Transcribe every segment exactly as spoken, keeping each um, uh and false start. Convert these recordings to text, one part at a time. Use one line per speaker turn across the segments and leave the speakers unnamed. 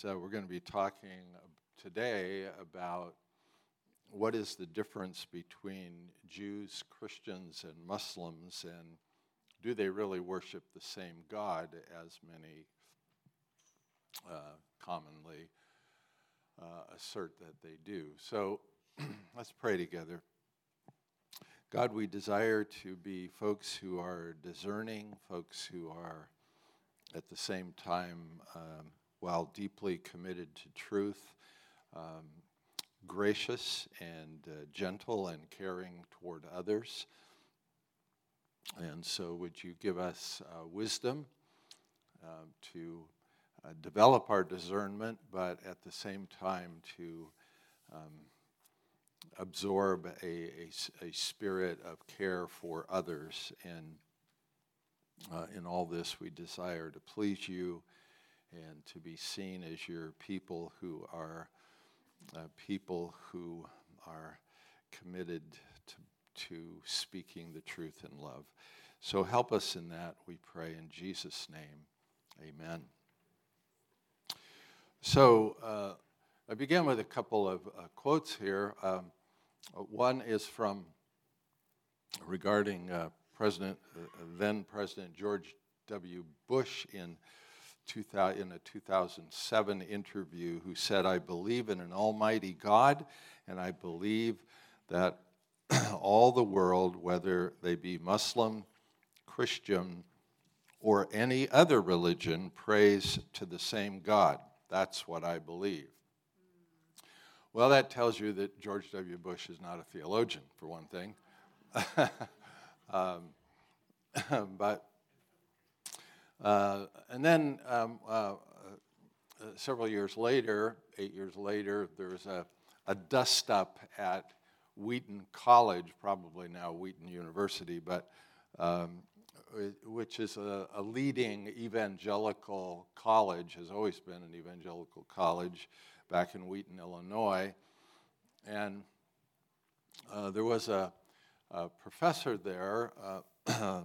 is uh, we're going to be talking today about what is the difference between Jews, Christians, and Muslims, and do they really worship the same God as many uh, commonly uh, assert that they do. So let's pray together. God, we desire to be folks who are discerning, folks who are at the same time, um, while deeply committed to truth, um, gracious and uh, gentle and caring toward others. And so would you give us uh, wisdom uh, to uh, develop our discernment, but at the same time to um, absorb a, a, a spirit of care for others. And uh, in all this, we desire to please you and to be seen as your people who are uh, people who are committed to, to speaking the truth in love. So help us in that, we pray in Jesus' name. Amen. So uh, I begin with a couple of uh, quotes here. Um, one is from regarding uh, President, uh, then President George W. Bush in, two thousand, in a two thousand seven interview, who said, "I believe in an almighty God, and I believe that all the world, whether they be Muslim, Christian, or any other religion, prays to the same God. That's what I believe." Well, that tells you that George W. Bush is not a theologian, for one thing. um, but uh, and then um, uh, uh, several years later, eight years later, there was a, a dust-up at Wheaton College, probably now Wheaton University, but um, which is a, a leading evangelical college, has always been an evangelical college back in Wheaton, Illinois. And uh, there was a, a professor there, uh, um,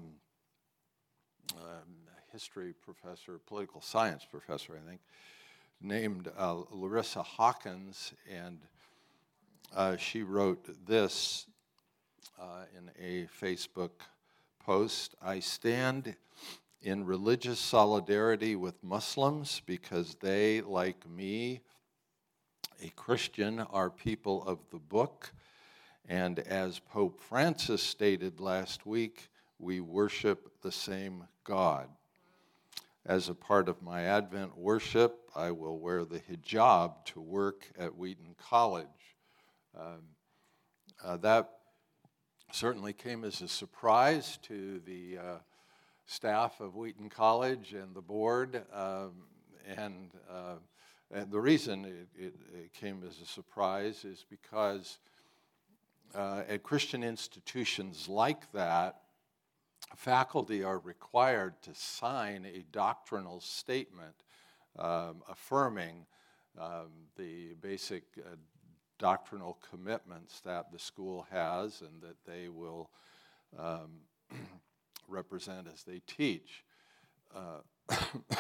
a history professor, political science professor, I think, named uh, Larissa Hawkins, and uh, she wrote this uh, in a Facebook post: "I stand in religious solidarity with Muslims because they, like me, a Christian, are people of the book, and as Pope Francis stated last week, we worship the same God. As a part of my Advent worship, I will wear the hijab to work at Wheaton College." Um, uh, that certainly came as a surprise to the uh, staff of Wheaton College and the board, um, and, uh, and the reason it, it, it came as a surprise is because uh, at Christian institutions like that, faculty are required to sign a doctrinal statement um, affirming um, the basic uh, doctrinal commitments that the school has and that they will um, represent as they teach. Uh,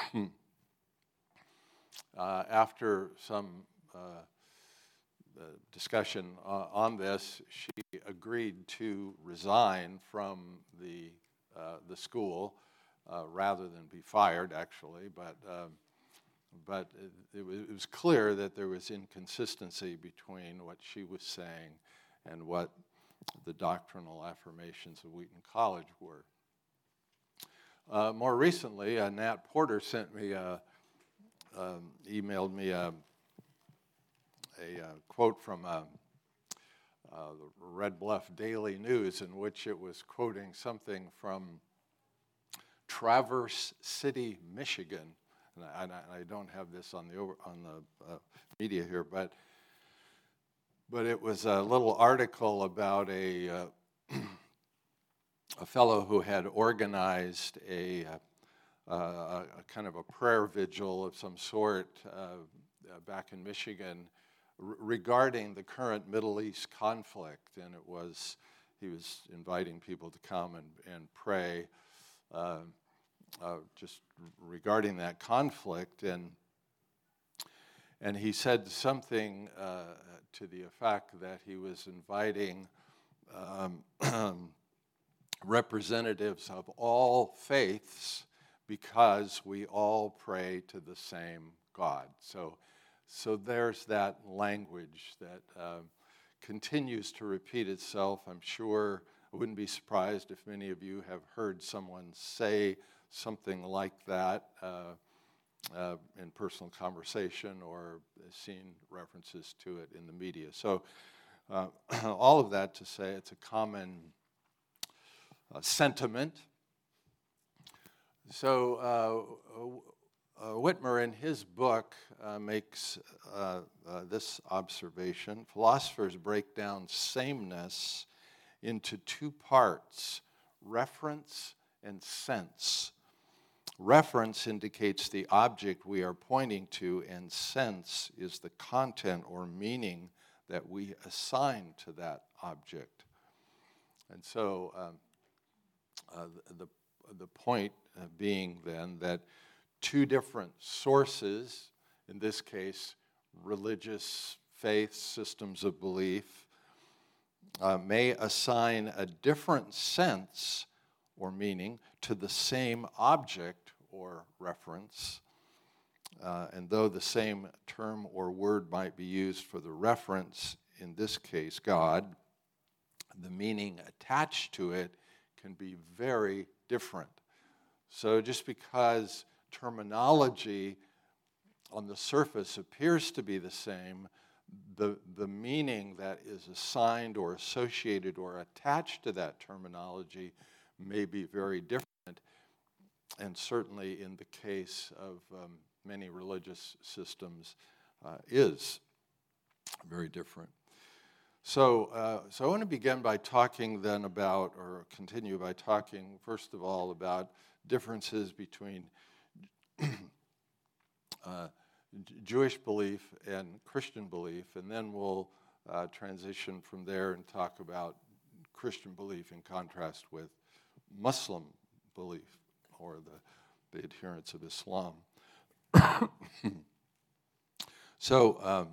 uh, after some uh, uh, discussion uh, on this, she agreed to resign from the uh, the school uh, rather than be fired, actually, but um, But it, it, was, it was clear that there was inconsistency between what she was saying and what the doctrinal affirmations of Wheaton College were. Uh, more recently, uh, Nat Porter sent me, a, um, emailed me a, a, a quote from a, uh, the Red Bluff Daily News, in which it was quoting something from Traverse City, Michigan. And I, and I don't have this on the over, on the uh, media here, but but it was a little article about a uh, a fellow who had organized a, uh, a, a kind of a prayer vigil of some sort uh, uh, back in Michigan r- regarding the current Middle East conflict, and it was he was inviting people to come and and pray. Uh, Uh, just regarding that conflict, and and he said something uh, to the effect that he was inviting um, representatives of all faiths because we all pray to the same God. So, so there's that language that uh, continues to repeat itself. I'm sure I wouldn't be surprised if many of you have heard someone say something like that uh, uh, in personal conversation or seen references to it in the media. So uh, all of that to say it's a common uh, sentiment. So uh, uh, Whitmer in his book uh, makes uh, uh, this observation: philosophers break down sameness into two parts, reference and sense. Reference indicates the object we are pointing to, and sense is the content or meaning that we assign to that object. And so um, uh, the, the point being then that two different sources, in this case religious faiths, systems of belief, uh, may assign a different sense or meaning to the same object or reference. Uh, and though the same term or word might be used for the reference, in this case, God, the meaning attached to it can be very different. So just because terminology on the surface appears to be the same, the, the meaning that is assigned or associated or attached to that terminology may be very different, and certainly in the case of um, many religious systems uh, is very different. So, uh, so I want to begin by talking then about, or continue by talking, first of all, about differences between uh, Jewish belief and Christian belief, and then we'll uh, transition from there and talk about Christian belief in contrast with Muslim belief, or the, the adherents of Islam. So um,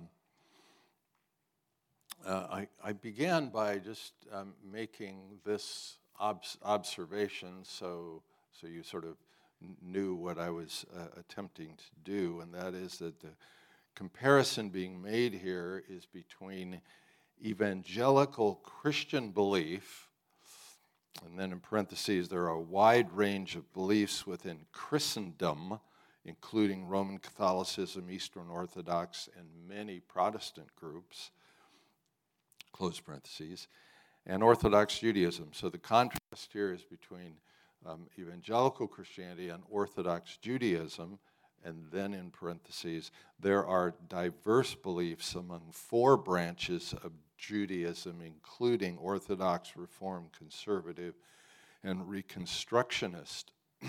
uh, I, I began by just um, making this obs- observation so, so you sort of n- knew what I was uh, attempting to do, and that is that the comparison being made here is between evangelical Christian belief, and then in parentheses, there are a wide range of beliefs within Christendom, including Roman Catholicism, Eastern Orthodox, and many Protestant groups, close parentheses, and Orthodox Judaism. So the contrast here is between um, evangelical Christianity and Orthodox Judaism, and then in parentheses, there are diverse beliefs among four branches of Judaism, including Orthodox, Reform, Conservative, and Reconstructionist.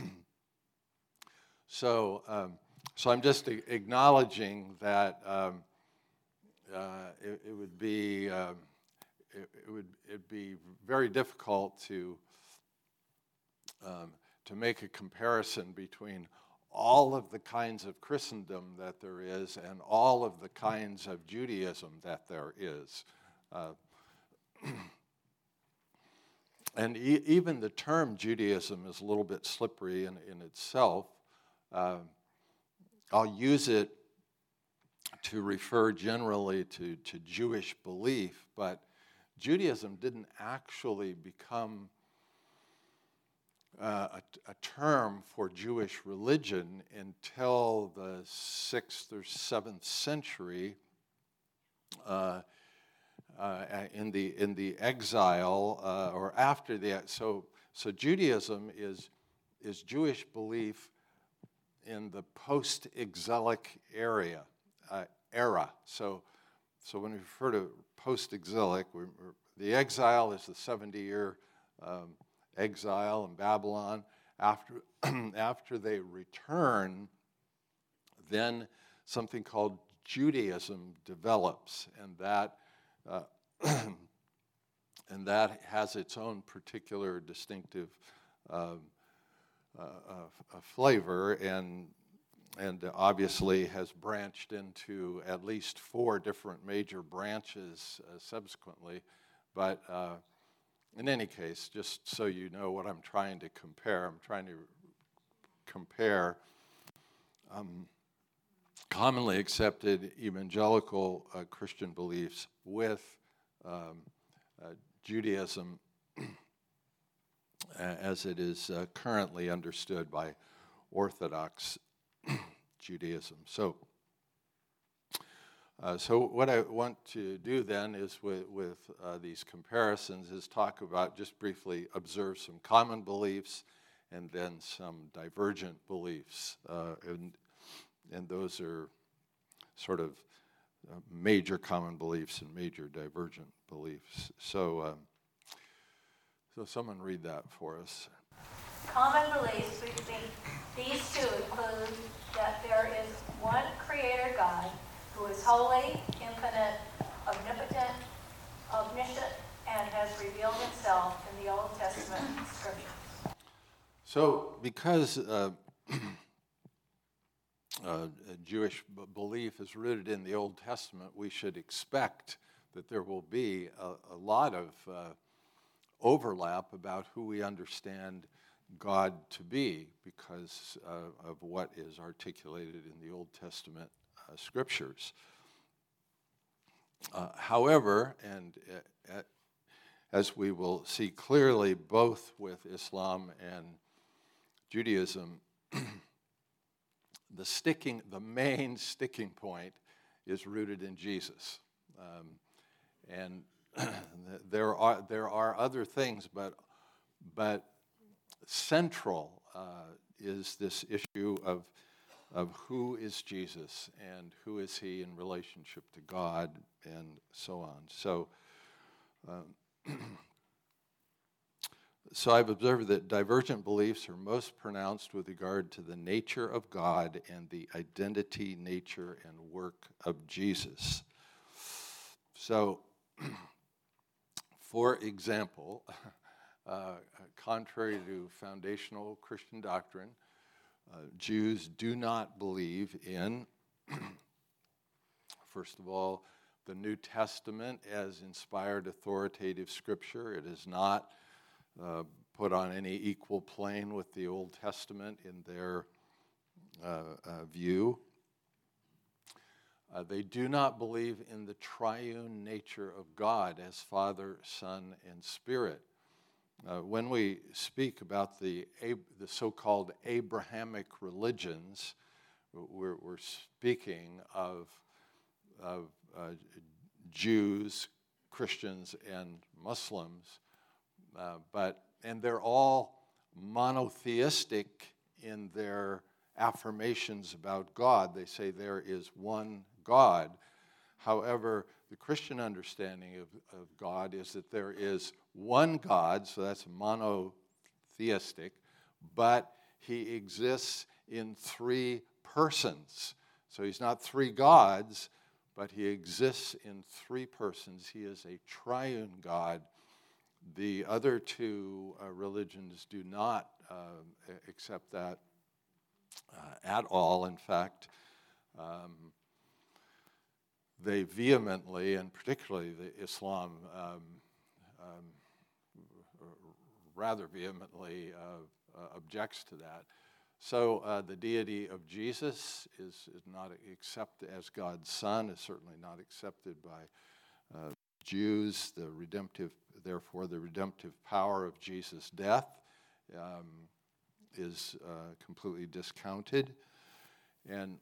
so, um, so I'm just a- acknowledging that um, uh, it, it would be um, it, it would it'd be very difficult to um, to make a comparison between all of the kinds of Christendom that there is and all of the kinds of Judaism that there is. Uh, and e- even the term Judaism is a little bit slippery in, in itself. Uh, I'll use it to refer generally to, to Jewish belief, but Judaism didn't actually become uh, a, a term for Jewish religion until the sixth or seventh century. Uh, Uh, in the in the exile uh, or after the so so Judaism is is Jewish belief in the post-exilic area uh, era. So so when we refer to post-exilic, we, the exile is the seventy-year um, exile in Babylon. After after they return, then something called Judaism develops, and that. Uh, and that has its own particular distinctive um, uh, uh, flavor, and and obviously has branched into at least four different major branches uh, subsequently. But uh, in any case, just so you know what I'm trying to compare, I'm trying to compare um, commonly accepted evangelical uh, Christian beliefs with um, uh, Judaism as it is uh, currently understood by Orthodox Judaism. So, uh, so what I want to do then is with, with uh, these comparisons is talk about, just briefly observe some common beliefs and then some divergent beliefs. Uh, and, and those are sort of uh, major common beliefs and major divergent beliefs. So, um, so someone read that for us.
Common beliefs between these two include that there is one Creator God who is holy, infinite, omnipotent, omniscient, and has revealed himself in the Old Testament scriptures.
So, because uh, uh, Jewish b- belief is rooted in the Old Testament, we should expect that there will be a, a lot of uh, overlap about who we understand God to be because uh, of what is articulated in the Old Testament uh, scriptures. Uh, however, and uh, as we will see clearly both with Islam and Judaism, the sticking, the main sticking point is rooted in Jesus. Um, and there are there are other things, but but central uh, is this issue of of who is Jesus and who is he in relationship to God and so on. So, um, so I've observed that divergent beliefs are most pronounced with regard to the nature of God and the identity, nature, and work of Jesus. So, for example, uh, contrary to foundational Christian doctrine, uh, Jews do not believe in, first of all, the New Testament as inspired authoritative scripture. It is not uh, put on any equal plane with the Old Testament in their uh, uh, view. Uh, they do not believe in the triune nature of God as Father, Son, and Spirit. Uh, when we speak about the, the so-called Abrahamic religions, we're, we're speaking of, of uh, Jews, Christians, and Muslims, uh, but and they're all monotheistic in their affirmations about God. They say there is one God. However, the Christian understanding of, of God is that there is one God, so that's monotheistic, but he exists in three persons. So he's not three gods, but he exists in three persons. He is a triune God. The other two uh, religions do not uh, accept that uh, at all. In fact, um, they vehemently, and particularly the Islam, um, um, rather vehemently uh, uh, objects to that. So uh, the deity of Jesus is, is not accepted as God's Son, is certainly not accepted by uh, Jews. The redemptive, therefore, the redemptive power of Jesus' death um, is uh, completely discounted. And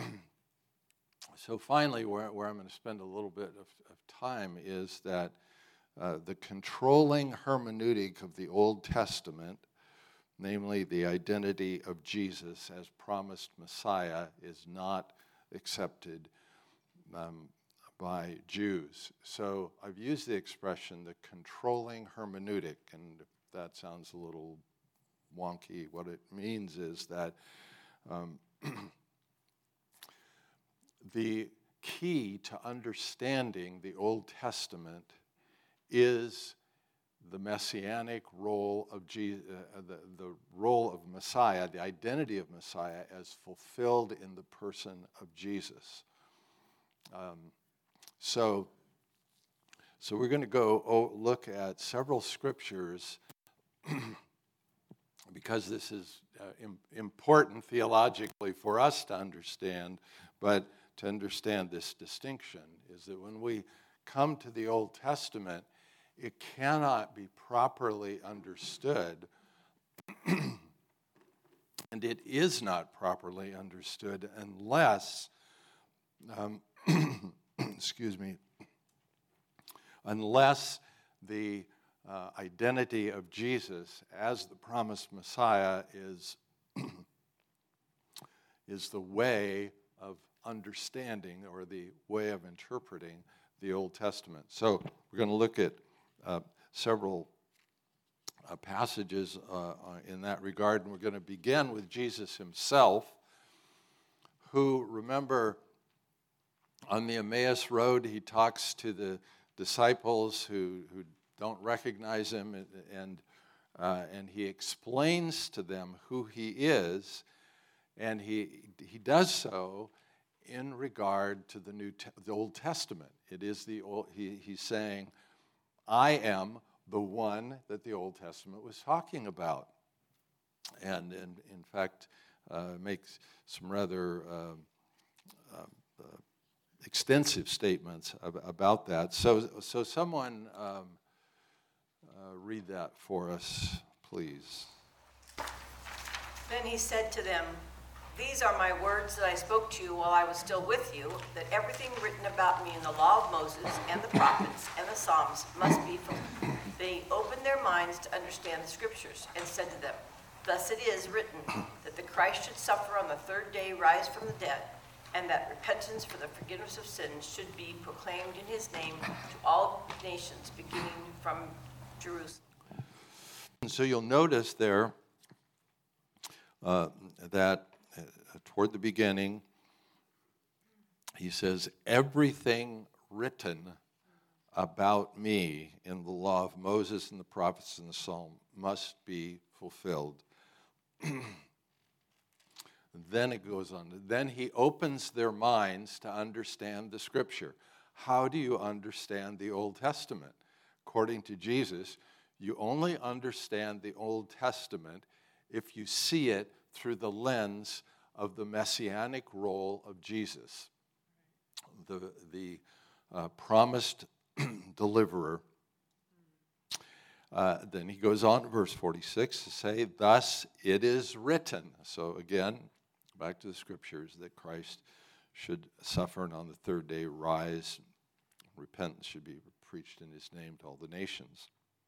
so finally, where, where I'm going to spend a little bit of, of time is that uh, the controlling hermeneutic of the Old Testament, namely the identity of Jesus as promised Messiah, is not accepted um, by Jews. So I've used the expression the controlling hermeneutic, and if that sounds a little wonky, what it means is that um, the key to understanding the Old Testament is the messianic role of Jesus, uh, the, the role of Messiah, the identity of Messiah as fulfilled in the person of Jesus. Um, so, so we're going to go oh, look at several scriptures because this is uh, im- important theologically for us to understand, but to understand this distinction is that when we come to the Old Testament, it cannot be properly understood, and it is not properly understood unless, um, excuse me, unless the uh, identity of Jesus as the promised Messiah is, is the way of understanding or the way of interpreting the Old Testament. So we're going to look at uh, several uh, passages uh, in that regard, and we're going to begin with Jesus himself, who, remember, on the Emmaus Road, he talks to the disciples who, who don't recognize him, and, and, uh, and he explains to them who he is, and he, he does so in regard to the New Te- the Old Testament. It is the old, he, he's saying, I am the one that the Old Testament was talking about. And, and in fact, uh, makes some rather uh, uh, uh, extensive statements ab- about that. So, so someone um, uh, read that for us, please.
Then he said to them, "These are my words that I spoke to you while I was still with you, that everything written about me in the law of Moses and the prophets and the Psalms must be fulfilled." They opened their minds to understand the scriptures and said to them, "Thus it is written, that the Christ should suffer on the third day, rise from the dead, and that repentance for the forgiveness of sins should be proclaimed in his name to all nations, beginning from Jerusalem."
And so you'll notice there uh, that uh, toward the beginning, he says, everything written about me in the law of Moses and the prophets and the Psalm must be fulfilled. Then it goes on. Then he opens their minds to understand the scripture. How do you understand the Old Testament? According to Jesus, you only understand the Old Testament if you see it through the lens of the messianic role of Jesus, the, the uh, promised deliverer. Uh, then he goes on, verse forty-six, to say, "Thus it is written." So again, back to the scriptures, that Christ should suffer and on the third day rise. Repentance should be preached in his name to all the nations.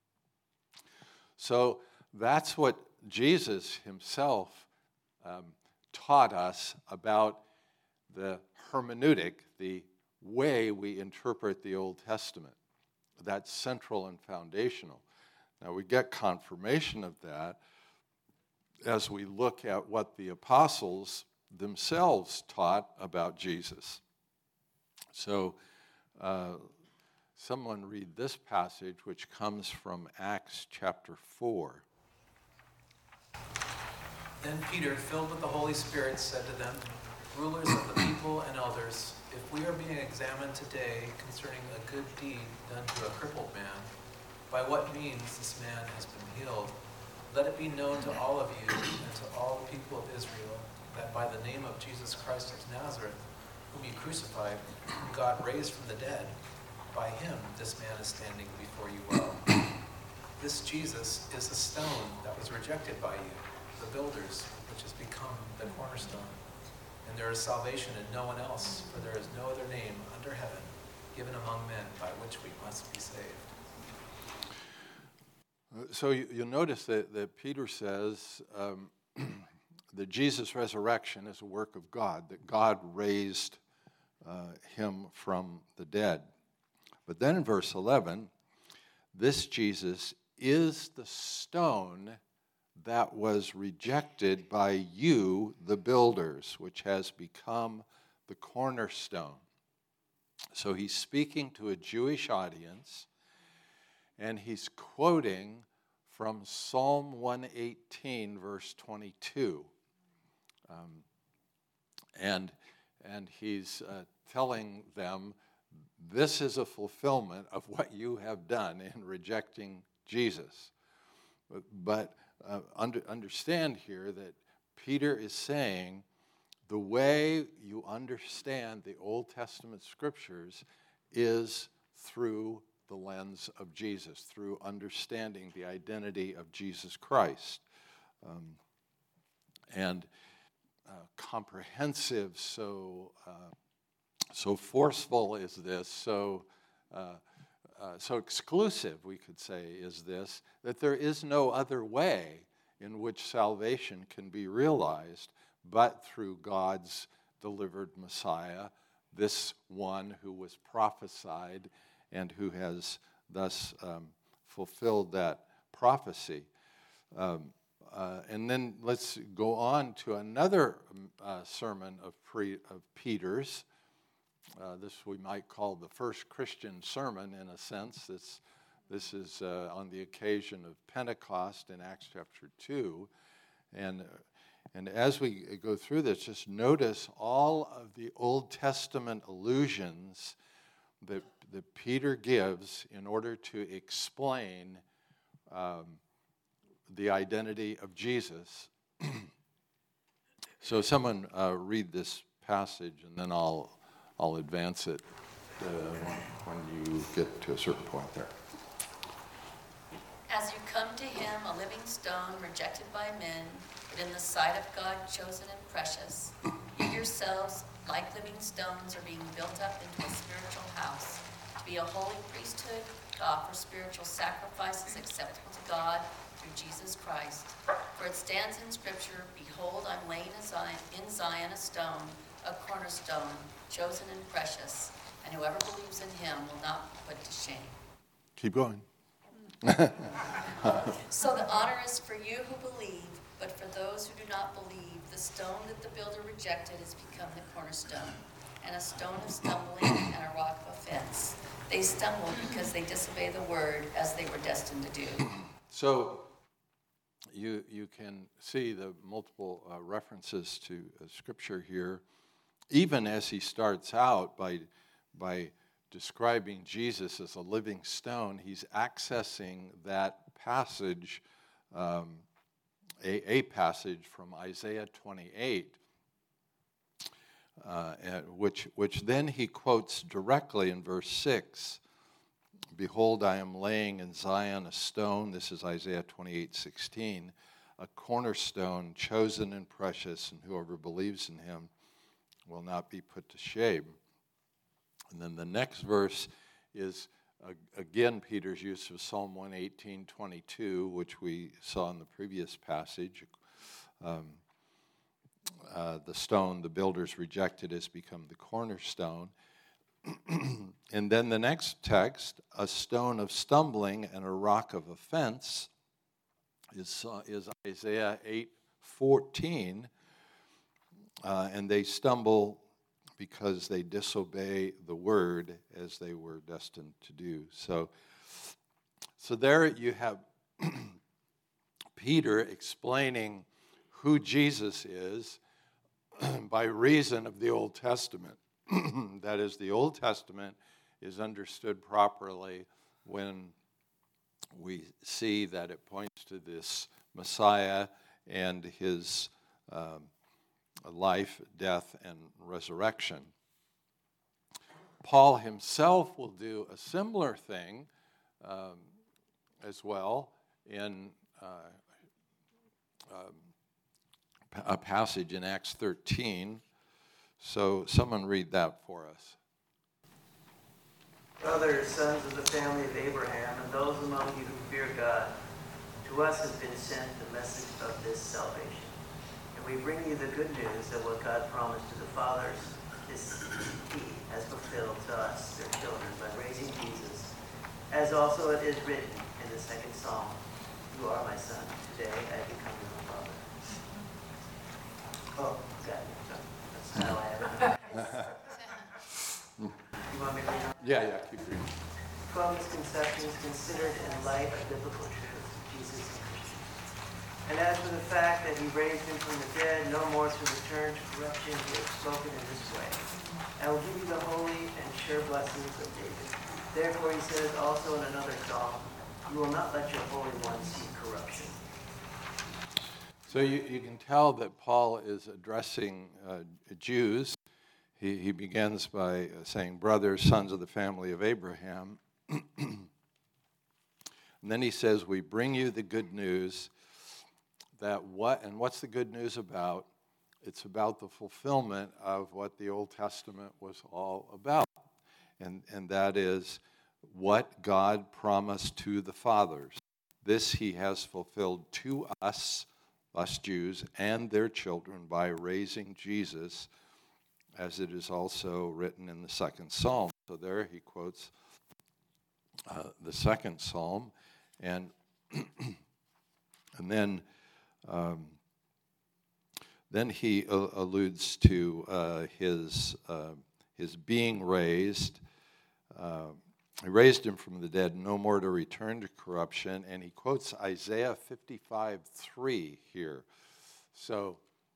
So that's what Jesus himself um, taught us about the hermeneutic, the way we interpret the Old Testament. That's central and foundational. Now, we get confirmation of that as we look at what the apostles themselves taught about Jesus. So, uh, someone read this passage, which comes from Acts chapter four.
Then Peter, filled with the Holy Spirit, said to them, "Rulers of the people and elders, if we are being examined today concerning a good deed done to a crippled man, by what means this man has been healed, let it be known to all of you and to all the people of Israel that by the name of Jesus Christ of Nazareth, whom you crucified, whom God raised from the dead, by him this man is standing before you well. This Jesus is the stone that was rejected by you, the builders, which has become the cornerstone. And there is salvation in no one else, for there is no other name under heaven given among men by which we must be saved."
So you, you'll notice that, that Peter says um, that Jesus' resurrection is a work of God, that God raised uh, him from the dead. But then in verse eleven, this Jesus is the stone that was rejected by you, the builders, which has become the cornerstone. So he's speaking to a Jewish audience, and he's quoting from Psalm one eighteen, verse twenty-two. Um, and, and he's uh, telling them, this is a fulfillment of what you have done in rejecting Jesus. But, but uh, under, understand here that Peter is saying the way you understand the Old Testament scriptures is through the lens of Jesus, through understanding the identity of Jesus Christ. Um, and uh, comprehensive, so uh, so forceful is this, so uh, uh, so exclusive, we could say, is this, that there is no other way in which salvation can be realized but through God's delivered Messiah, this one who was prophesied and who has thus um, fulfilled that prophecy. Um, uh, and then let's go on to another uh, sermon of, pre, of Peter's. Uh, this we might call the first Christian sermon in a sense. This, this is uh, on the occasion of Pentecost in Acts chapter two. And, and as we go through this, just notice all of the Old Testament allusions that, that Peter gives in order to explain um, the identity of Jesus. So someone uh, read this passage, and then I'll I'll advance it uh, when you get to a certain point there.
As you come to him, a living stone rejected by men, but in the sight of God chosen and precious, you yourselves, like living stones, are being built up into a spiritual house, to be a holy priesthood, to offer spiritual sacrifices acceptable to God through Jesus Christ. For it stands in Scripture, behold, I'm laying in Zion, in Zion a stone, a cornerstone, chosen and precious, and whoever believes in him will not be put to shame.
Keep going.
So the honor is for you who believe, but for those who do not believe, the stone that the builder rejected has become the cornerstone, and a stone of stumbling and a rock of offense. They stumble because they disobey the word as they were destined to do.
So you you can see the multiple uh, references to uh, Scripture here, even as he starts out by by describing Jesus as a living stone. He's accessing that passage, um, a, a passage from Isaiah twenty-eight, uh, which which then he quotes directly in verse six. Behold, I am laying in Zion a stone, this is Isaiah twenty-eight sixteen, a cornerstone chosen and precious, and whoever believes in him will not be put to shame. And then the next verse is, uh, again, Peter's use of Psalm one eighteen twenty-two, which we saw in the previous passage. Um, uh, the stone the builders rejected has become the cornerstone. And then the next text, a stone of stumbling and a rock of offense, is, uh, is Isaiah eight fourteen. Uh, and they stumble because they disobey the word as they were destined to do. So, so there you have Peter explaining who Jesus is by reason of the Old Testament. That is, the Old Testament is understood properly when we see that it points to this Messiah and his um, life, death, and resurrection. Paul himself will do a similar thing um, as well in uh, um, a passage in Acts thirteen. So someone read that for us.
Brothers, sons of the family of Abraham, and those among you who fear God, to us has been sent the message of this salvation. And we bring you the good news that what God promised to the fathers, this he has fulfilled to us, their children, by raising Jesus. As also it is written in the second psalm, you are my son, today I have become your father. Oh, got it. That's how I have it. You want me to read on?
Yeah, yeah, keep reading.
twelve misconceptions considered in light of biblical truth of Jesus and Christians. And as for the fact that he raised him from the dead, no more to return to corruption, he has spoken in this way. I will give you the holy and sure blessings of David. Therefore he says also in another psalm, you will not let your Holy One see corruption.
So you, you can tell that Paul is addressing uh, Jews. He, he begins by saying, brothers, sons of the family of Abraham. And then he says, we bring you the good news that what, and what's the good news about? It's about the fulfillment of what the Old Testament was all about. And, and that is what God promised to the fathers. This he has fulfilled to us, us Jews, and their children by raising Jesus, as it is also written in the second psalm. So there he quotes uh, the second psalm, and and then um, then he uh, alludes to uh, his uh, his being raised. Uh, he raised him from the dead, no more to return to corruption, and he quotes Isaiah fifty-five three here. So.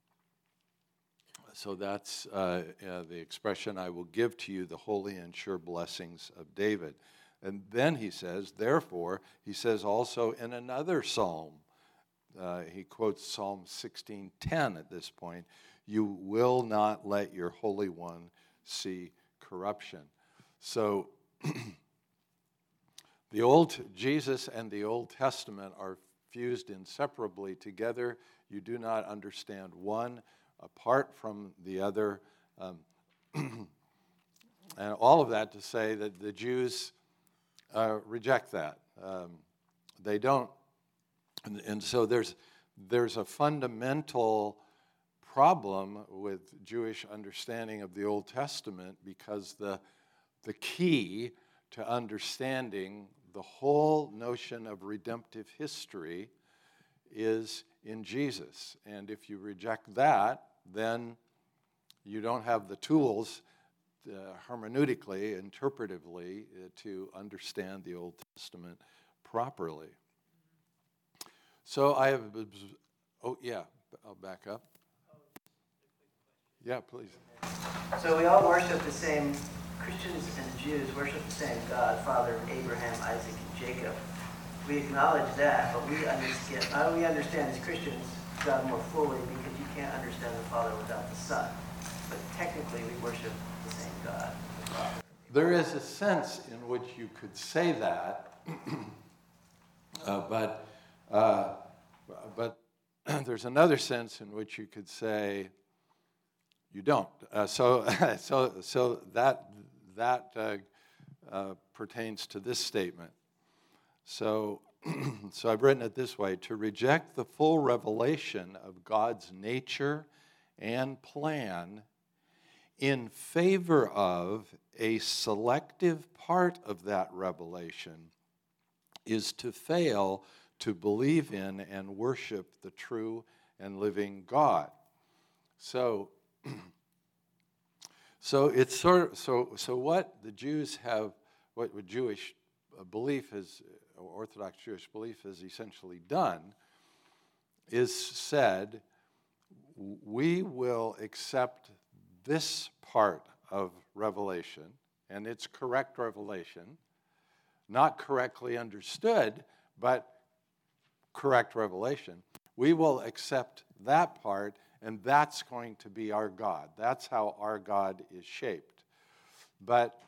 So that's uh, uh, the expression, I will give to you the holy and sure blessings of David. And then he says, therefore, he says also in another psalm, uh, he quotes Psalm sixteen ten at this point, you will not let your Holy One see corruption. So the old Jesus and the Old Testament are fused inseparably together. You do not understand one apart from the other, um, and all of that to say that the Jews uh, reject that. Um, they don't, and, and so there's there's a fundamental problem with Jewish understanding of the Old Testament, because the the key to understanding the whole notion of redemptive history is in Jesus. And if you reject that, then you don't have the tools uh, hermeneutically, interpretively, uh, to understand the Old Testament properly. So I have, oh yeah, I'll back up. Yeah, please.
So we all worship the same, Christians and Jews worship the same God, Father of Abraham, Isaac, and Jacob. We acknowledge that, but we understand, how do we understand as Christians God more fully, because you can't understand the Father without the Son. But technically we worship the same God, the Father.
There is a sense in which you could say that, uh, but uh, but there's another sense in which you could say you don't. Uh, so so so that that uh, uh, pertains to this statement. So, so I've written it this way: to reject the full revelation of God's nature and plan in favor of a selective part of that revelation is to fail to believe in and worship the true and living God. So, so it's sort of, so so what the Jews have, what, what Jewish belief is, Orthodox Jewish belief has essentially done, is said, we will accept this part of revelation, and it's correct revelation, not correctly understood, but correct revelation. We will accept that part, and that's going to be our God. That's how our God is shaped. But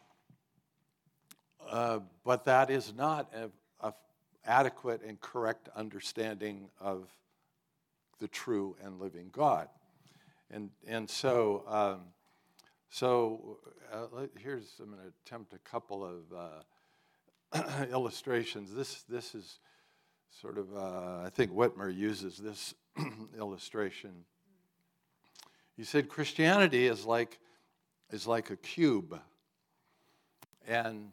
uh, but that is not a a adequate and correct understanding of the true and living God. And and so um, so uh, here's, I'm going to attempt a couple of uh, illustrations. This this is sort of, uh, I think Whitmer uses this illustration. He said Christianity is like is like a cube, and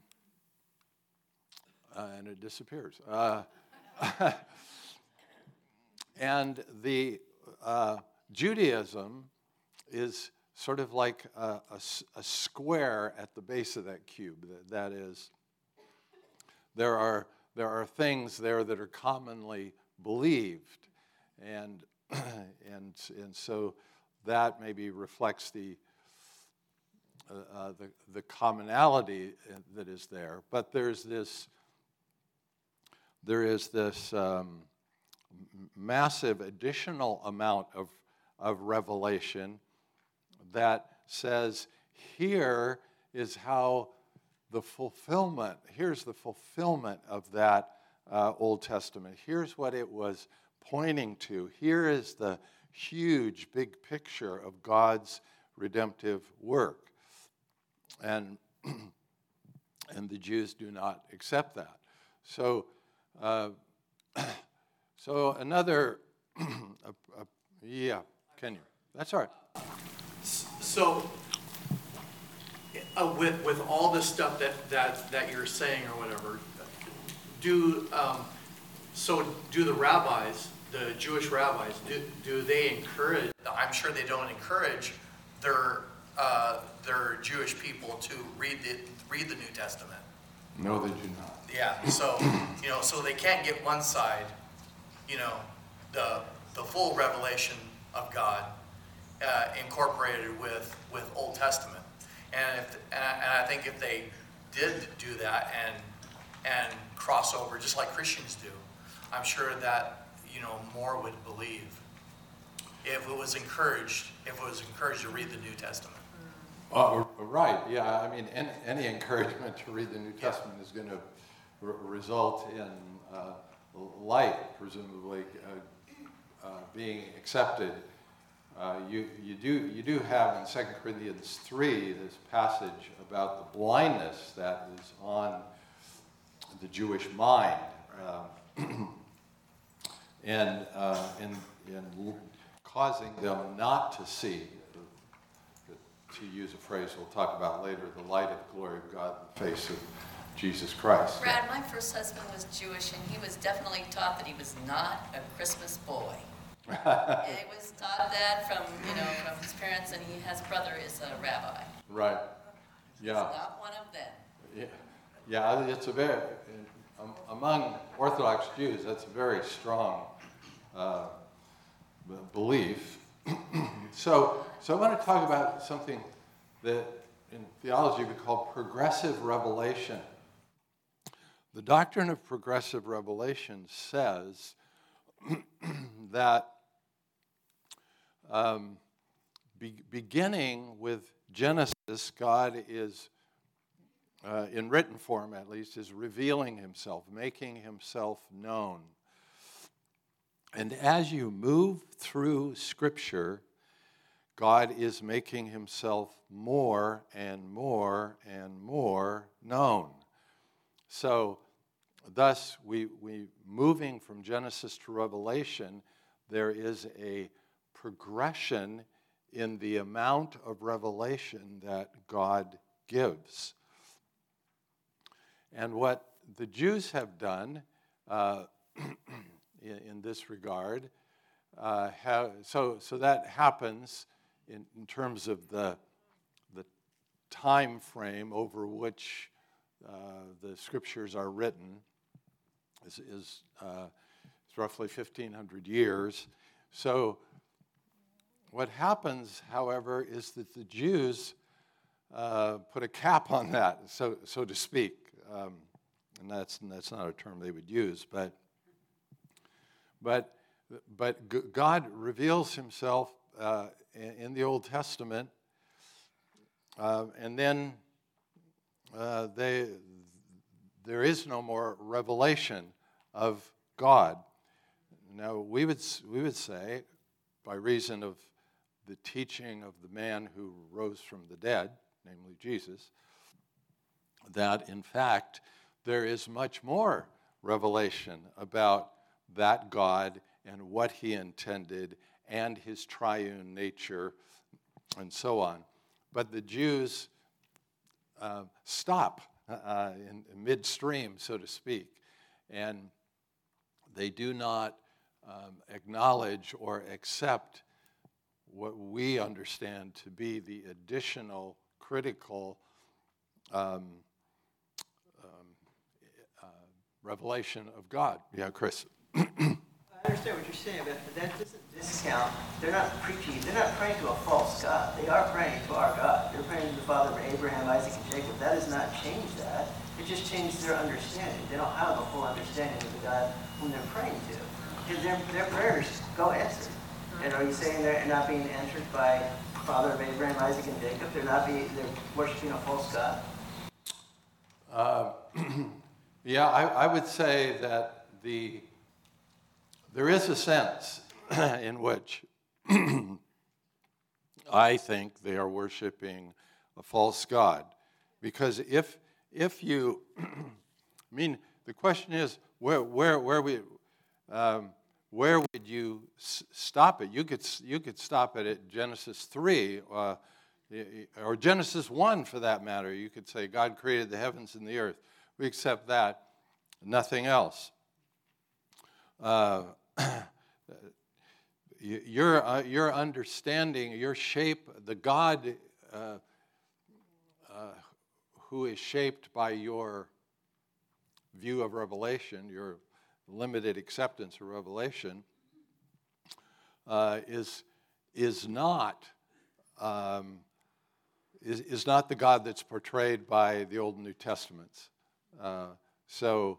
Uh, and it disappears. Uh, and the uh, Judaism is sort of like a, a, a square at the base of that cube. That, that is, there are there are things there that are commonly believed, and and and so that maybe reflects the uh, uh, the the commonality that is there. But there's this there is this um, massive additional amount of of revelation that says, here is how the fulfillment, here's the fulfillment of that uh, Old Testament. Here's what it was pointing to. Here is the huge, big picture of God's redemptive work. And, and the Jews do not accept that. So, uh, so another, a, a, yeah, can you? That's all right.
So, uh, with with all this stuff that, that, that you're saying or whatever, do um, so do the rabbis, the Jewish rabbis, do, do they encourage? I'm sure they don't encourage their uh, their Jewish people to read the read the New Testament.
No, they do not.
Yeah. So you know, so they can't get one side, you know, the the full revelation of God uh, incorporated with, with Old Testament. And, if, and, I, and I think if they did do that and and cross over, just like Christians do, I'm sure that, you know, more would believe if it was encouraged, if it was encouraged to read the New Testament.
Uh, right, yeah, I mean, any, any encouragement to read the New Testament is going to re- result in uh, light, presumably, uh, uh, being accepted. Uh, you, you, do, you do have in Second Corinthians three this passage about the blindness that is on the Jewish mind, um, and, uh, and, and causing them not to see, to use a phrase we'll talk about later, the light of the glory of God in the face of Jesus Christ.
Brad, my first husband was Jewish, and he was definitely taught that he was not a Christmas boy. He was taught that from, you know, from his parents, and he has brother is a rabbi.
Right. Yeah.
He's not one of them.
Yeah. Yeah. It's a very um, among Orthodox Jews. That's a very strong uh, b- belief. so, so I want to talk about something that in theology we call progressive revelation. The doctrine of progressive revelation says that um, be, beginning with Genesis, God is, uh, in written form at least, is revealing himself, making himself known. And as you move through Scripture, God is making himself more and more and more known. So, thus, we, we moving from Genesis to Revelation, there is a progression in the amount of revelation that God gives. And what the Jews have done uh, in, in this regard, uh, have, so, so that happens in, in terms of the, the time frame over which uh, the scriptures are written, is, is uh, it's roughly fifteen hundred years. So what happens, however, is that the Jews uh, put a cap on that, so so to speak, um, and that's that's not a term they would use, but but but God reveals Himself uh, in the Old Testament, uh, and then uh, they there is no more revelation of God. Now we would we would say, by reason of the teaching of the man who rose from the dead, namely Jesus, that in fact there is much more revelation about that God and what he intended and his triune nature and so on. But the Jews uh, stop uh, in, in midstream, so to speak, and they do not um, acknowledge or accept what we understand to be the additional critical um, um, uh, revelation of God. Yeah, Chris.
I understand what you're saying, but that doesn't discount. They're not preaching. They're not praying to a false God. They are praying to our God. They're praying to the Father of Abraham, Isaac, and Jacob. That does not change that. It just changed their understanding. They don't have a full understanding of the God whom they're praying to. Because their, their prayers go answered. And are you saying they're not being answered by Father of Abraham, Isaac, and Jacob? They're not being. They're worshiping a false God.
Uh, yeah, I, I would say that the there is a sense in which I think they are worshiping a false god, because if if you, I mean, the question is where where where we um, where would you s- stop it? You could s- you could stop it at Genesis three. Uh, Or Genesis one, for that matter. You could say God created the heavens and the earth. We accept that, nothing else. Uh, your, uh, your understanding, your shape, the God uh, uh, who is shaped by your view of Revelation, your limited acceptance of Revelation, uh, is, is not... Um, Is, is not the God that's portrayed by the Old and New Testaments. Uh, so,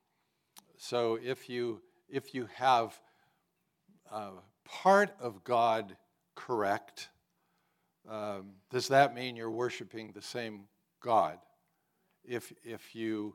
so if you if you have uh, part of God correct, um, does that mean you're worshiping the same God? If if you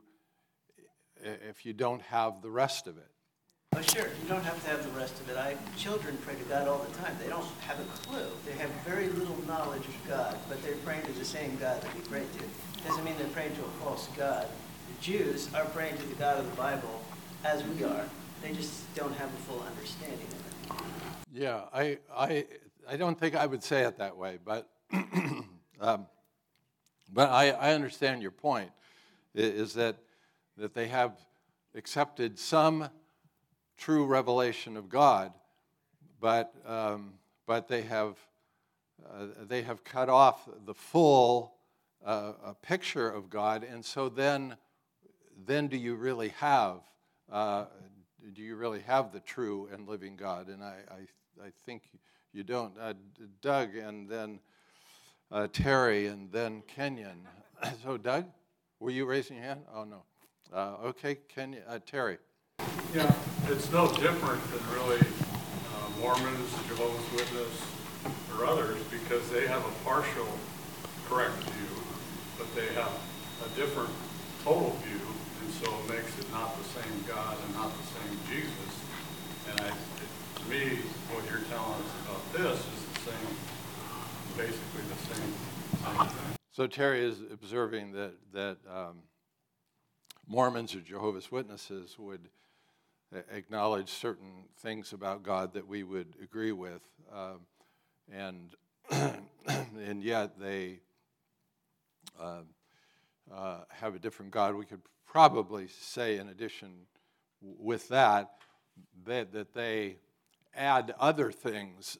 if you don't have the rest of it.
Oh, sure. You don't have to have the rest of it. I children pray to God all the time. They don't have a clue. They have very little knowledge of God, but they're praying to the same God that we pray to. Doesn't mean they're praying to a false God. The Jews are praying to the God of the Bible as we are. They just don't have a full understanding of it.
Yeah, I I I don't think I would say it that way, but um, but I, I understand your point. Is that that they have accepted some true revelation of God, but um, but they have uh, they have cut off the full uh, a picture of God, and so then then do you really have uh, do you really have the true and living God? And I I, I think you don't. Uh, Doug, and then uh, Terry, and then Kenyon. So Doug, were you raising your hand? Oh no. Uh, okay, Kenyon, uh, Terry.
Yeah, it's no different than really uh, Mormons, Jehovah's Witness, or others, because they have a partial correct view, but they have a different total view, and so it makes it not the same God and not the same Jesus. And I, it, to me, what you're telling us about this is the same, basically the same, same thing.
So Terry is observing that that um, Mormons or Jehovah's Witnesses would acknowledge certain things about God that we would agree with, um, and and yet they uh, uh, have a different God. We could probably say, in addition with that, that, that they add other things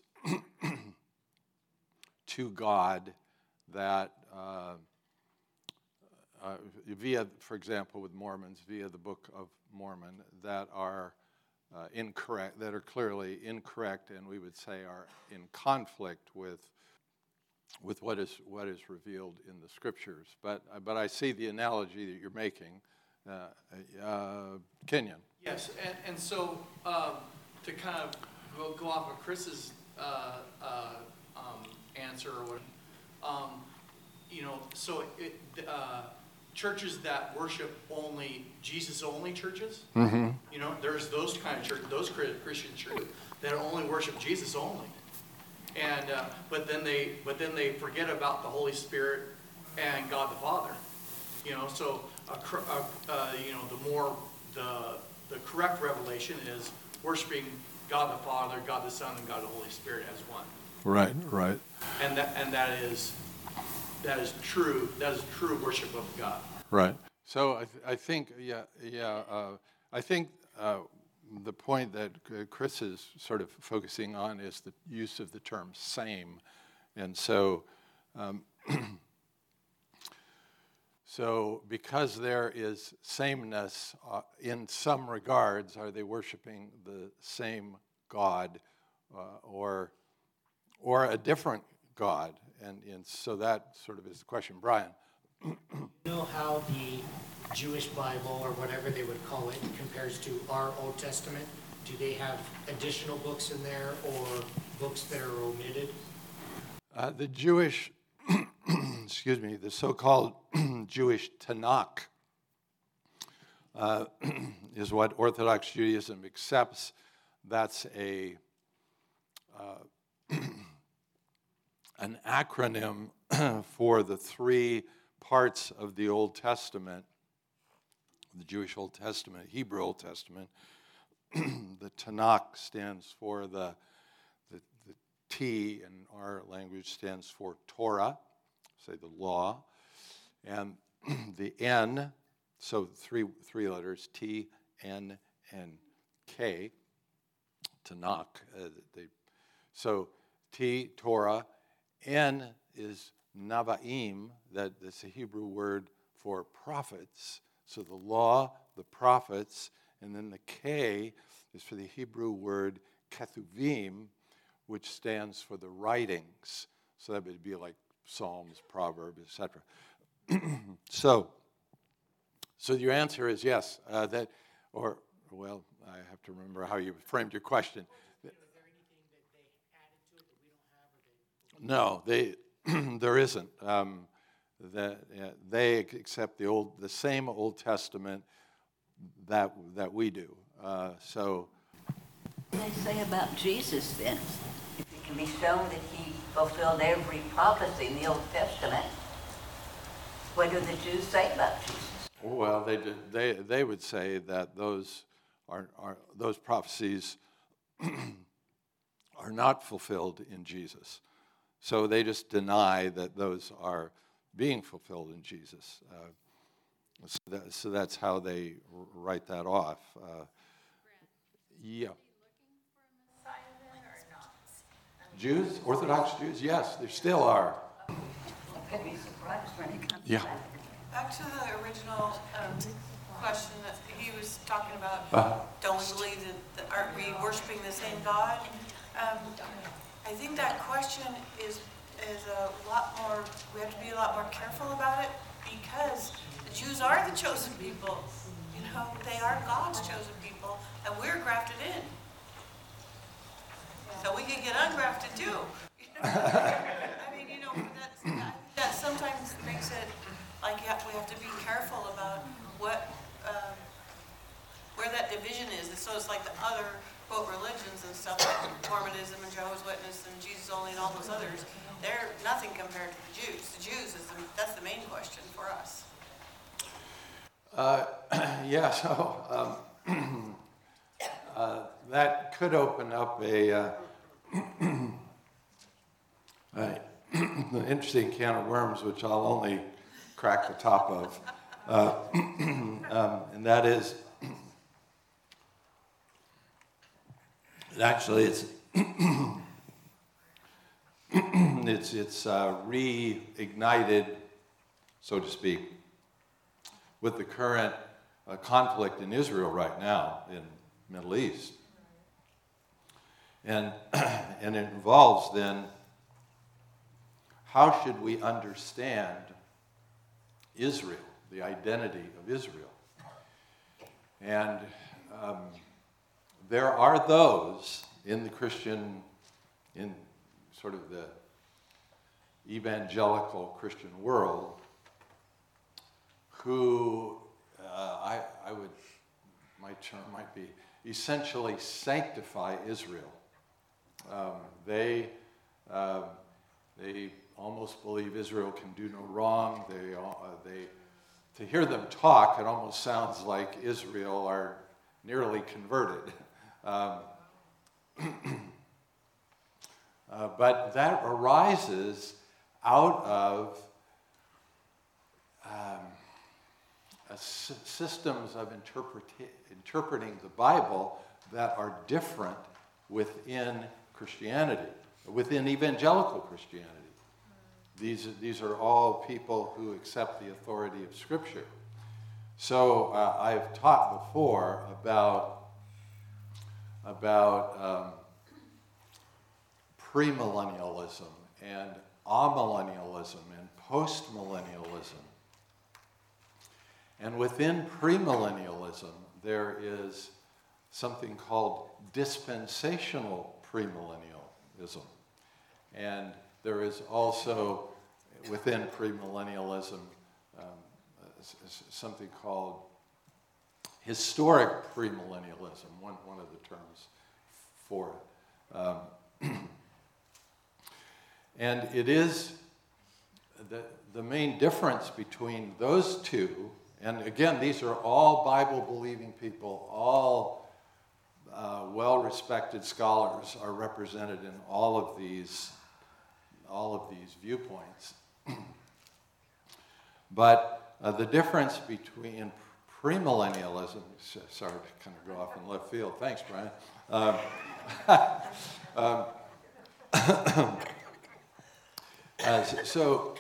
to God that uh, uh, via, for example, with Mormons, via the Book of Mormon, that are uh, incorrect, that are clearly incorrect, and we would say are in conflict with with what is what is revealed in the Scriptures. But but I see the analogy that you're making, uh, uh, Kenyon.
Yes, and, and so um, to kind of go, go off of Chris's uh, uh, um, answer, or what, um, you know, so it, uh, churches that worship only Jesus only churches,
Mm-hmm.
you know, there's those kind of churches, those Christian churches that only worship Jesus only, and uh, but then they but then they forget about the Holy Spirit and God the Father, you know. So a, a, uh, you know, the more the the correct revelation is worshiping God the Father, God the Son, and God the Holy Spirit as one.
Right, right.
And that and that is that is true. That is true worship of God.
Right. So I, th- I think, yeah, yeah. Uh, I think uh, the point that Chris is sort of focusing on is the use of the term "same," and so, um, So because there is sameness uh, in some regards, are they worshiping the same God uh, or or a different God? And, and so that sort of is the question. Brian?
You know how the Jewish Bible, or whatever they would call it, compares to our Old Testament? Do they have additional books in there or books that are omitted?
Uh, the Jewish, excuse me, the so-called Jewish Tanakh uh, is what Orthodox Judaism accepts. That's a uh, an acronym for the three parts of the Old Testament, the Jewish Old Testament, Hebrew Old Testament. The Tanakh stands for the, the, the T in our language stands for Torah, say the law, and the N, so three three letters, T, N, and K, Tanakh. Uh, they, so T, Torah, N is Navaim, that, that's a Hebrew word for prophets. So the law, the prophets, and then the K is for the Hebrew word Ketuvim, which stands for the writings. So that would be like Psalms, Proverbs, et cetera. so, so your answer is yes. Uh, that, or well, I have to remember how you framed your question.
Was there anything that they added to it that we don't have? Or they...
No, they there isn't. Um, that uh, they accept the old, the same Old Testament that that we do. Uh, so,
What do they say about Jesus then? If it can be shown that he fulfilled every prophecy in the Old Testament, what do the Jews say about Jesus?
well, they did, they they would say that those are are those prophecies are not fulfilled in Jesus. So they just deny that those are being fulfilled in Jesus. Uh, so, that, so that's how they r- write that off. Uh, yeah. Jews, Orthodox Jews, yes, there still are.
I'd be surprised when it comes
Yeah.
back.
Back to the original um, question that he was talking about,
Uh,
don't we believe that, that aren't we worshiping the same God? Um, I think that question is is a lot more, we have to be a lot more careful about it because the Jews are the chosen people. You know, they are God's chosen people and we're grafted in. So we can get ungrafted too. I mean, you know, that's, that sometimes makes it like you have, we have to be careful about what, um, where that division is. So it's like the other, quote, religions and stuff, like Mormonism and Jehovah's Witness and Jesus only and all those others. They're nothing compared to the Jews. The Jews, is the, that's the main question for us.
Uh, yeah, so um, uh, that could open up a, uh, a an interesting can of worms, which I'll only crack the top of, uh, um, and that is, actually, it's it's it's uh, reignited, so to speak, with the current uh, conflict in Israel right now in the Middle East. And, and it involves then, how should we understand Israel, the identity of Israel? And um, there are those in the Christian, in sort of the evangelical Christian world who uh, I, I would, my term might be, essentially sanctify Israel. Um, they, uh, they almost believe Israel can do no wrong. They, uh, they, to hear them talk, it almost sounds like Israel are nearly converted. Um, uh, but that arises out of um, a s- systems of interpreta- interpreting the Bible that are different within Christianity, within evangelical Christianity. these, these are all people who accept the authority of Scripture. So uh, I've taught before about, about um, premillennialism and amillennialism and postmillennialism. And within premillennialism, there is something called dispensational premillennialism. And there is also, within premillennialism, um, something called historic premillennialism, one, one of the terms for it. Um, and it is the, the main difference between those two, and again, these are all Bible-believing people, all uh, well-respected scholars are represented in all of these, all of these viewpoints. But uh, the difference between premillennialism, sorry to kind of go off in left field, thanks, Brian. Um, um, uh, so,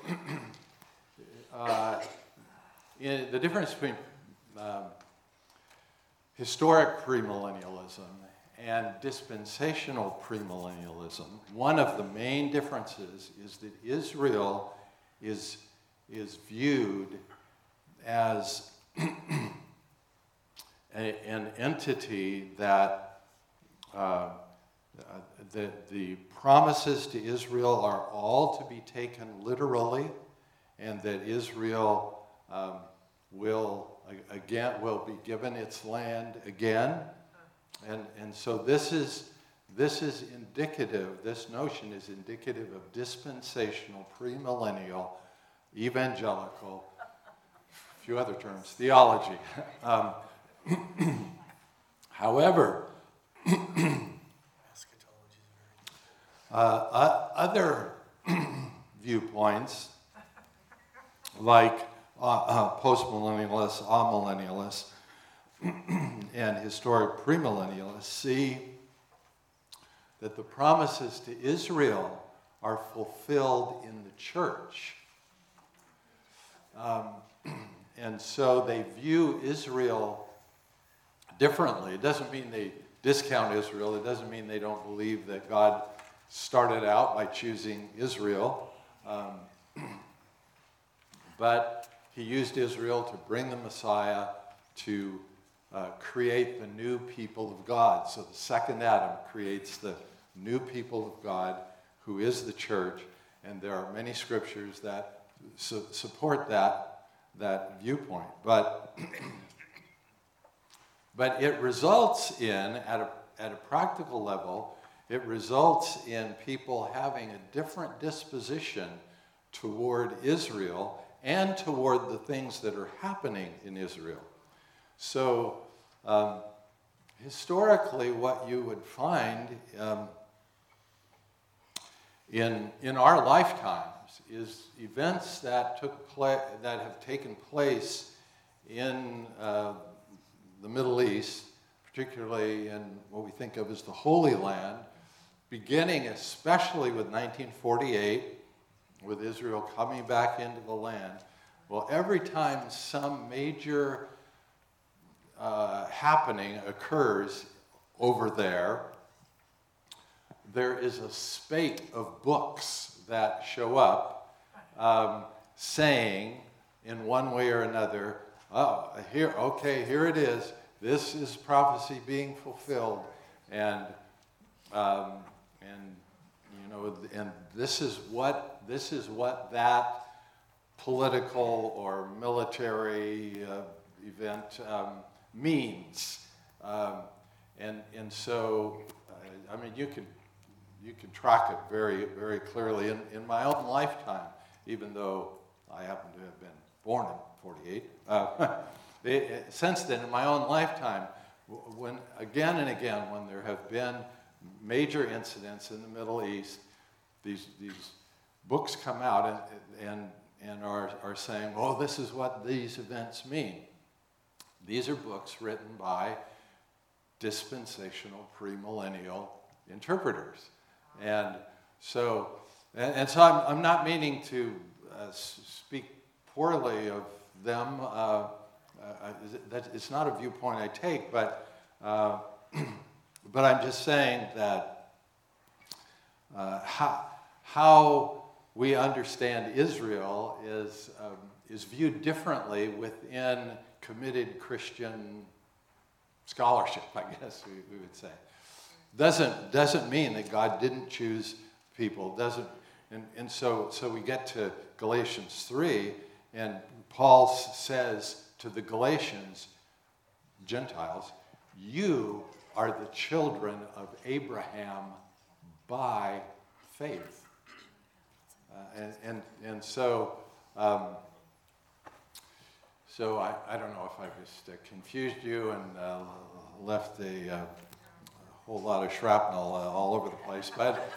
uh, in the difference between um, historic premillennialism and dispensational premillennialism, one of the main differences is that Israel is, is viewed as a, an entity that uh, the, the promises to Israel are all to be taken literally, and that Israel um, will again will be given its land again, and and so this is this is indicative. This notion is indicative of dispensational, premillennial, evangelical, a few other terms, theology. Um, however, uh, other viewpoints, like uh, uh, postmillennialists, amillennialists, and historic premillennialists, see that the promises to Israel are fulfilled in the church. Um, and so they view Israel differently. It doesn't mean they discount Israel. It doesn't mean they don't believe that God started out by choosing Israel. Um, but he used Israel to bring the Messiah, to uh, create the new people of God. So the second Adam creates the new people of God, who is the church. And there are many scriptures that su- support that, that viewpoint. But, but it results in, at a, at a practical level, it results in people having a different disposition toward Israel and toward the things that are happening in Israel. So, um, historically, what you would find um, in, in our lifetimes is events that took pla- that have taken place in uh, the Middle East, particularly in what we think of as the Holy Land, beginning especially with nineteen forty-eight, with Israel coming back into the land. Well, every time some major uh, happening occurs over there, there is a spate of books that show up um, saying, in one way or another, oh, here, okay, here it is. This is prophecy being fulfilled, and um, and you know, and this is what this is what that political or military uh, event um, means, um, and and so uh, I mean, you can you can track it very very clearly in, in my own lifetime, even though I happen to have been born in forty-eight. Uh, it, since then, in my own lifetime, when again and again, when there have been major incidents in the Middle East, these these books come out and and and are are saying, "Oh, this is what these events mean." These are books written by dispensational premillennial interpreters, and so And, and so I'm, I'm not meaning to uh, s- speak poorly of them. Uh, uh, that, it's not a viewpoint I take, but, uh, but I'm just saying that uh, how, how we understand Israel is, um, is viewed differently within committed Christian scholarship, I guess we, we would say. Doesn't, doesn't mean that God didn't choose people. Doesn't, and, and so, so we get to Galatians three, and Paul s- says to the Galatians, Gentiles, you are the children of Abraham by faith. Uh, and, and, and so, um, so I, I don't know if I just uh, confused you and uh, left a, uh, a whole lot of shrapnel uh, all over the place, but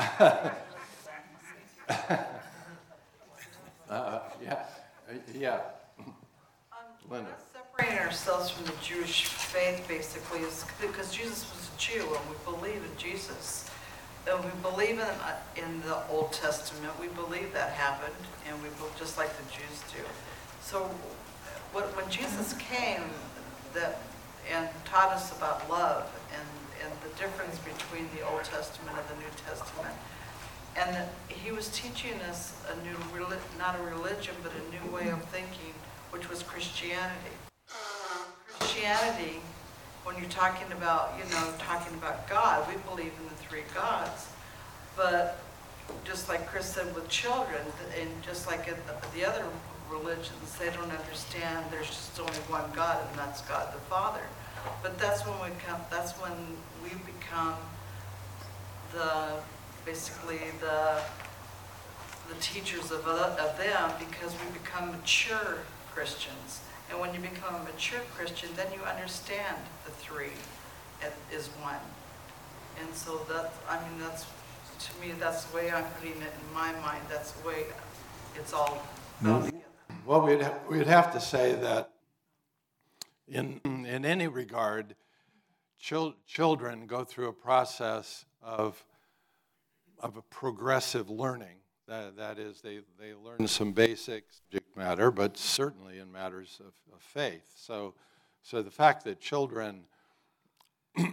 uh, yeah, yeah. Linda.
Separating ourselves from the Jewish faith basically is because Jesus was a Jew and we believe in Jesus. And we believe in uh, in the Old Testament. We believe that happened, and we believe just like the Jews do. So when, when Jesus came that and taught us about love and, and the difference between the Old Testament and the New Testament, and that he was teaching us a new, reli- not a religion, but a new way of thinking, which was Christianity. Christianity, when you're talking about, you know, talking about God, we believe in the three gods. But just like Chris said with children, and just like in the, the other religions, they don't understand there's just only one God, and that's God the Father. But that's when we come, that's when we become the, basically the, the teachers of, of them, because we become mature Christians. And when you become a mature Christian, then you understand the three is one. And so that, I mean, that's, to me, that's the way I'm putting it in my mind. That's the way it's all bound together.
Well, we'd, ha- we'd have to say that in, in any regard, chil- children go through a process of, of a progressive learning. That, that is, they, they learn some basic subject matter, but certainly in matters of, of faith. So, so the fact that children uh,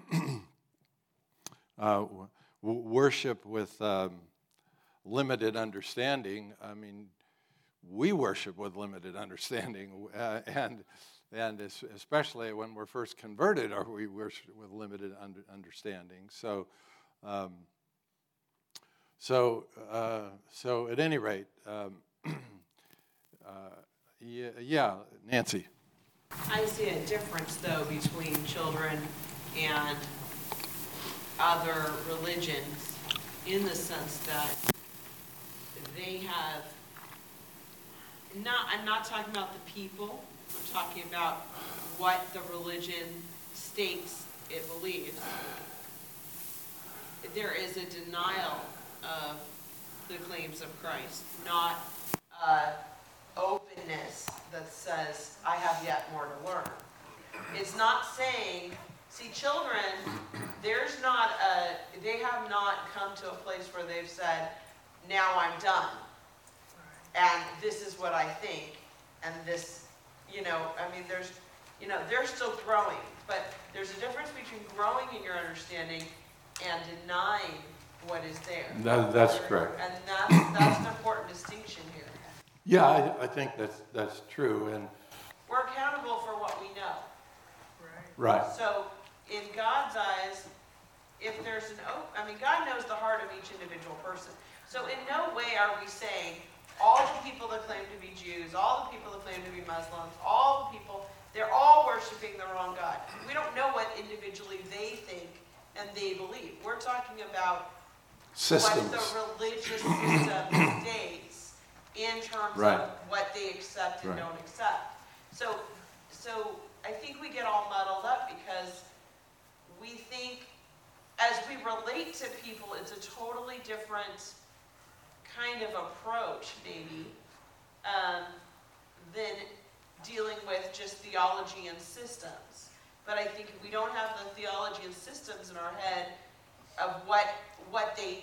w- worship with um, limited understanding, I mean, we worship with limited understanding, uh, and and especially when we're first converted, or we worship with limited under, understanding. So. Um, So, uh, so at any rate, um, uh, yeah, yeah, Nancy.
I see a difference, though, between children and other religions in the sense that they have, not, I'm not talking about the people, I'm talking about what the religion states it believes. There is a denial of the claims of Christ, not uh, openness that says, I have yet more to learn. It's not saying, see, children, there's not a, they have not come to a place where they've said, now I'm done, and this is what I think, and this, you know, I mean, there's, you know, they're still growing, but there's a difference between growing in your understanding and denying what is there.
That, that's correct.
And that's, that's an important distinction here.
Yeah, I, I think that's that's true, and
we're accountable for what we know.
Right.
So, in God's eyes, if there's an open, I mean, God knows the heart of each individual person. So, in no way are we saying all the people that claim to be Jews, all the people that claim to be Muslims, all the people, they're all worshiping the wrong God. We don't know what individually they think and they believe. We're talking about
systems.
what the religious system states in terms
Right.
of what they accept and
Right.
don't accept. So, so I think we get all muddled up because we think, as we relate to people, it's a totally different kind of approach, maybe, um, than dealing with just theology and systems. But I think if we don't have the theology and systems in our head of what what they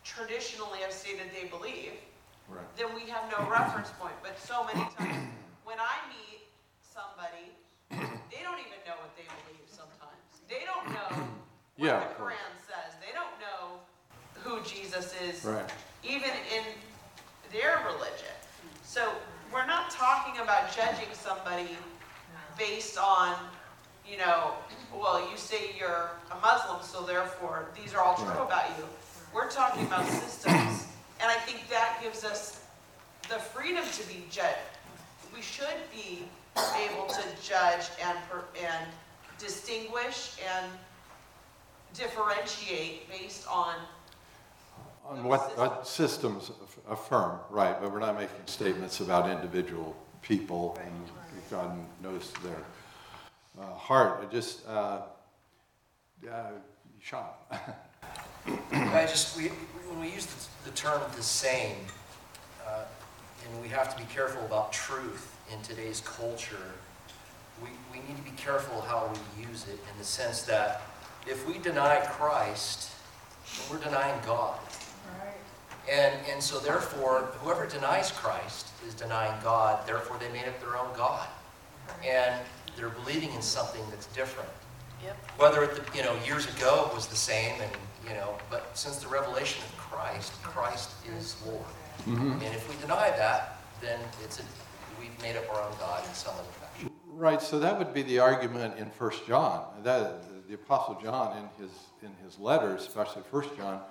traditionally have stated they believe,
Right.
then we have no reference point. But so many times, when I meet somebody, they don't even know what they believe sometimes. They don't know what
Yeah,
the
of course.
Quran says. They don't know who Jesus is,
Right.
even in their religion. So we're not talking about judging somebody based on, you know, well, you say you're a Muslim, so therefore these are all true
Right.
about you. We're talking about systems, and I think that gives us the freedom to be judged. We should be able to judge and per, and distinguish and differentiate based on
On what, what systems aff- affirm, right, but we're not making statements about individual people, and God knows their uh, heart. I just, uh, uh, Sean.
I just, we, when we use the, the term the same, uh, and we have to be careful about truth in today's culture, we, we need to be careful how we use it, in the sense that if we deny Christ, then we're denying God. And, and so therefore, whoever denies Christ is denying God, therefore they made up their own God. And they're believing in something that's different.
Yep.
Whether it, you know, years ago it was the same, and, you know, but since the revelation of Christ, Christ is Lord.
Mhm.
And if we deny that, then it's a, we've made up our own God in some other fashion.
Right, so that would be the argument in First John. That, the Apostle John, in his, in his letters, especially First John,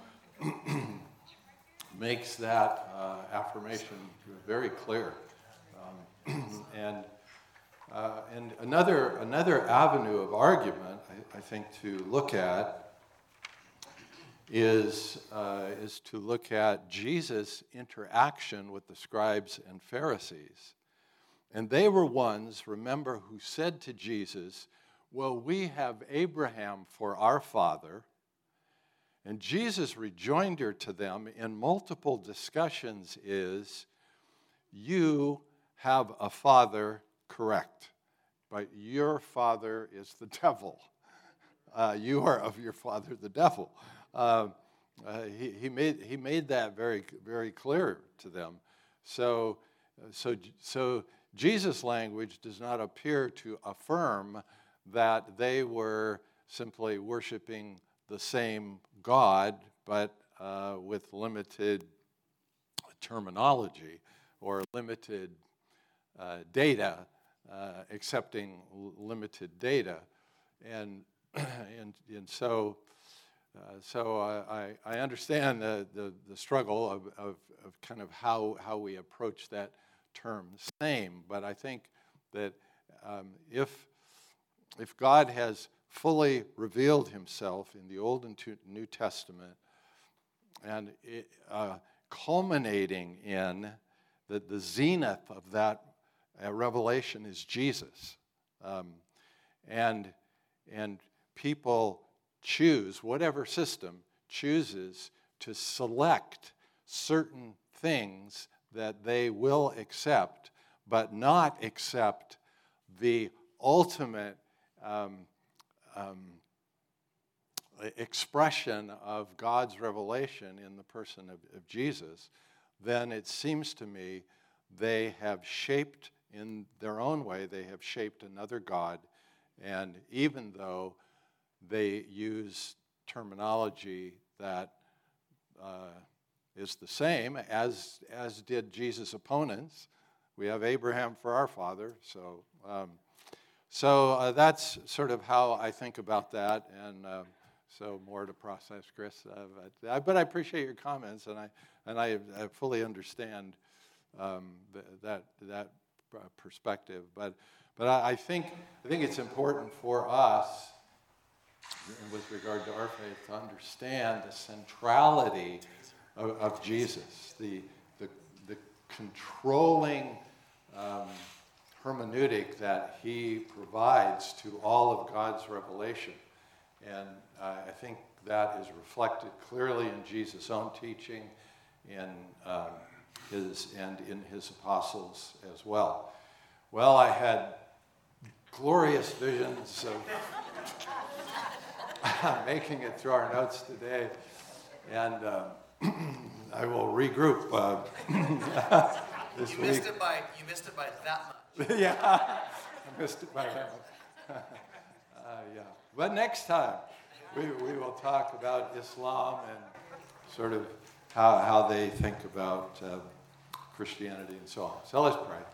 makes that uh, affirmation very clear. Um, and uh, and another, another avenue of argument, I, I think, to look at is, uh, is to look at Jesus' interaction with the scribes and Pharisees. And they were ones, remember, who said to Jesus, well, we have Abraham for our father. And Jesus' rejoinder to them in multiple discussions is, you have a father correct, but your father is the devil. Uh, you are of your father the devil. Uh, uh, he, he, made, he made that very, very clear to them. So, so, so Jesus' language does not appear to affirm that they were simply worshiping the same God, but uh, with limited terminology or limited uh, data, uh, accepting l- limited data, and and and so uh, so I, I understand the, the the struggle of, of of kind of how how we approach that term same, but I think that um, if if God has fully revealed himself in the Old and New Testament, and it, uh, culminating in the, the zenith of that uh, revelation is Jesus. Um, and, and people choose, whatever system chooses to select certain things that they will accept, but not accept the ultimate um, Um, expression of God's revelation in the person of, of Jesus, then it seems to me they have shaped, in their own way, they have shaped another God. And even though they use terminology that uh, is the same, as, as did Jesus' opponents, we have Abraham for our father, so... Um, So uh, that's sort of how I think about that, and uh, so more to process, Chris. Uh, but, uh, but I appreciate your comments, and I and I, I fully understand um, th- that that perspective. But but I, I think I think it's important for us, with regard to our faith, to understand the centrality of, of Jesus, the the the controlling. Um, hermeneutic that he provides to all of God's revelation. And uh, I think that is reflected clearly in Jesus' own teaching, in um, his and in his apostles as well. Well, I had glorious visions of making it through our notes today, and uh, I will regroup uh, this
You
week.
missed it by, you missed it by that much.
Yeah, I missed it by that one. Uh, yeah, but next time, we, we will talk about Islam and sort of how, how they think about uh, Christianity and so on. So let's pray.